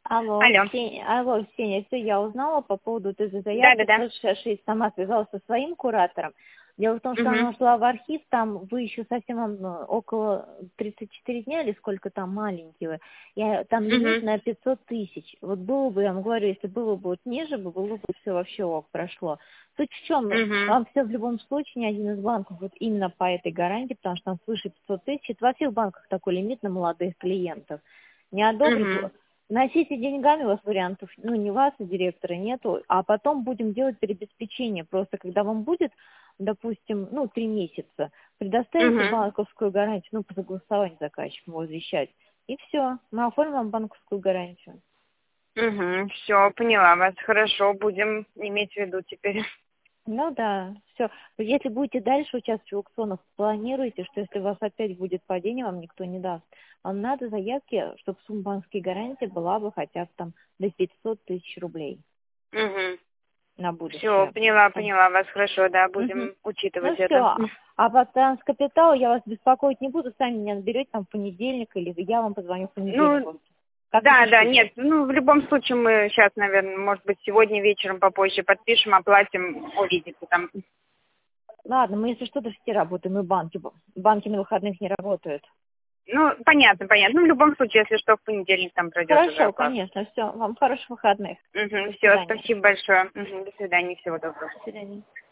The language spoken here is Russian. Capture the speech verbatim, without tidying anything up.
Алло, Алло. Ксения, алло, Ксения, все, я узнала по поводу этой заявки. Да-да-да. шесть сама связалась со своим куратором. Дело в том, что Угу. она ушла в архив, там вы еще совсем м, около тридцати четырёх дней или сколько там маленькие. Я, там лимит Угу. на пятьсот тысяч. Вот было бы, я вам говорю, если было бы вот ниже, бы, было бы все вообще ок прошло. Суть в чем? Угу. Вам все в любом случае, ни один из банков вот именно по этой гарантии, потому что там свыше пятьсот тысяч, это во всех банках такой лимит на молодых клиентов. Не одобрит. Угу. Носите деньгами, у вас вариантов, ну, не вас, и директора нету, а потом будем делать переобеспечение. Просто когда вам будет, допустим, ну, три месяца, предоставите Угу. банковскую гарантию, ну, по согласованию заказчика его извещать, и все, мы оформим вам банковскую гарантию. Угу. Все, поняла вас. Хорошо, будем иметь в виду теперь. Ну да, все. Если будете дальше участвовать в аукционах, планируйте, что если у вас опять будет падение, вам никто не даст. Вам надо заявки, чтобы сумма банковской гарантии была бы хотя бы там до пятисот тысяч рублей Угу. на Все, будущее. поняла, поняла вас. Хорошо, да, Мгм. будем учитывать Ну это. все, а по транскапиталу я вас беспокоить не буду, сами меня наберете там в понедельник, или я вам позвоню в понедельник. Ну, Вот. Как вы да, да, решите? нет, ну, в любом случае мы сейчас, наверное, может быть, сегодня вечером попозже подпишем, оплатим, увидите там. Ладно, мы если что до шести работаем, мы банки. Банки на выходных не работают. Ну, понятно, понятно. Ну, в любом случае, если что, в понедельник там пройдет уже Хорошо, оплата. конечно, все. Вам хороших выходных. Угу. До Все, свидания. спасибо большое. Угу. До свидания, всего доброго. До свидания.